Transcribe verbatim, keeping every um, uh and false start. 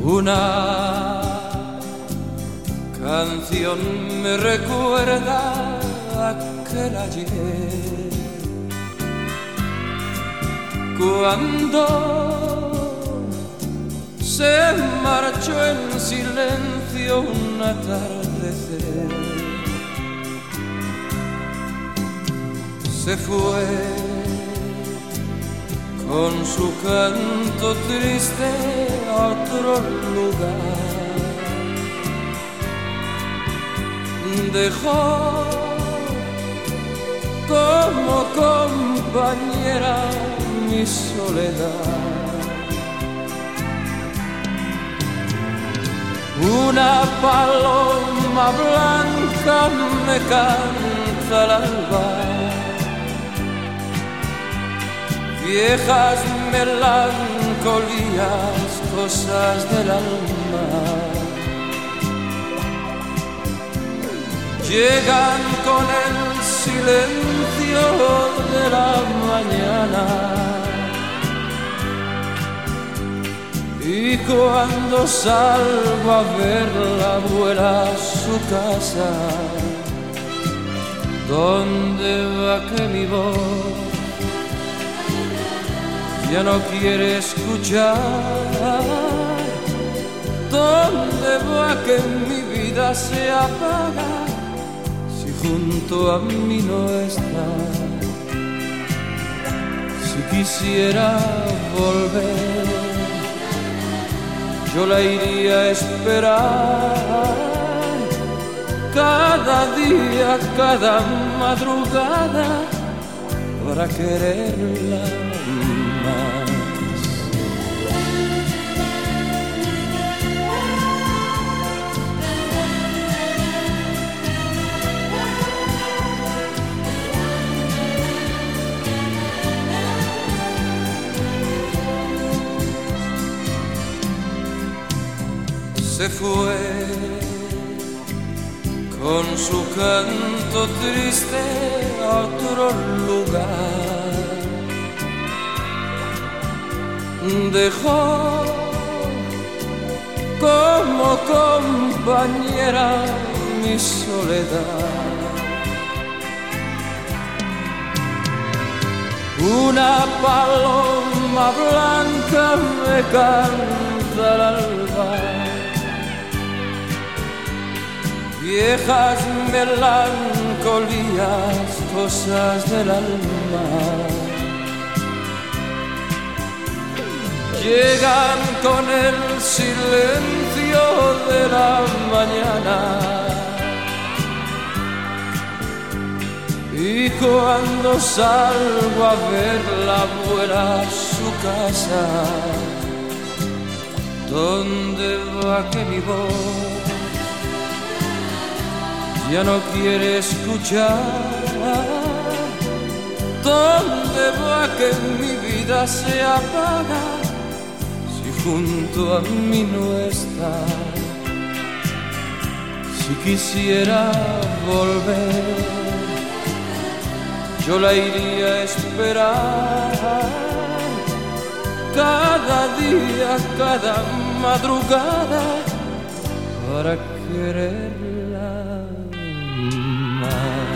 Una canción me recuerda aquel ayer, cuando se marchó en silencio un atardecer. Se fue con su canto triste a otro lugar. Dejó como compañera mi soledad. Una paloma blanca me canta al alba, viejas melancolías, cosas del alma, llegan con el silencio de la mañana, y cuando salgo a verla vuela a su casa. ¿Dónde va que mi voz ya no quiere escuchar? ¿Dónde va que mi vida se apaga si junto a mí no está? Si quisiera volver, yo la iría a esperar cada día, cada madrugada, para quererla más. Se fue con su canto triste a otro lugar. Dejó como compañera mi soledad. Una paloma blanca me canta al alba, viejas melancolías, cosas del alma, llegan con el silencio de la mañana, y cuando salgo a verla vuela a su casa. ¿Dónde va que mi voz ya no quiere escuchar? ¿Dónde va que mi vida se apaga si junto a mí no está? Si quisiera volver, yo la iría a esperar cada día, cada madrugada, para quererla más.